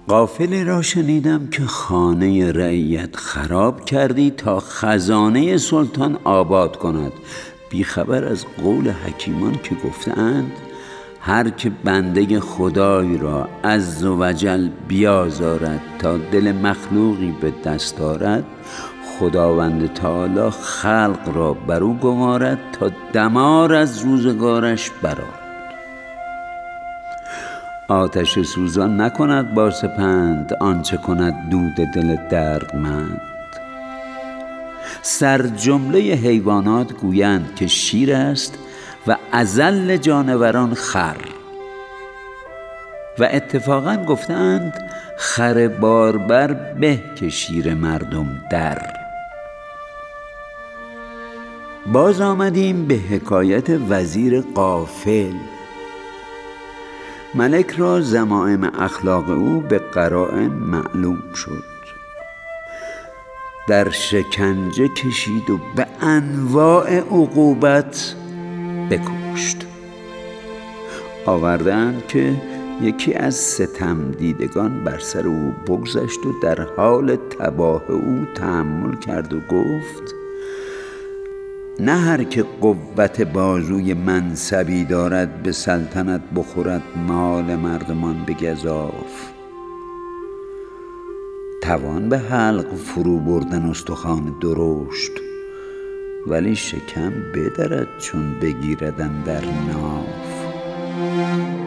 قافله را شنیدم که خانه رعیت خراب کردی تا خزانه سلطان آباد کند، بیخبر از قول حکیمان که گفتند هر که بنده خدای را عز و جل بیازارد تا دل مخلوقی به دست آرد، خداوند تعالی خلق را بر او گمارد تا دمار از روزگارش برآرد. آتش سوزان نکند با سپند آنچه کند دود دل دردمند. سرجمله حیوانات گویند که شیر است و اذل جانوران خر، و اتفاقا گفتند خر باربر به که شیر مردم در. باز آمدیم به حکایت وزیر غافل. ملک را ذمائم اخلاق او به قرائن معلوم شد، در شکنجه کشید و به انواع عقوبت بکشت. آوردند که یکی از ستم دیدگان بر سر او بگذشت و در حال تباه او تأمل کرد و گفت: نه هر که قوت بازوی منصبی دارد به سلطنت بخورد مال مردمان به گزاف. توان به حلق فرو بردن استخوان درشت، ولی شکم بدرد چون بگیردن در ناف.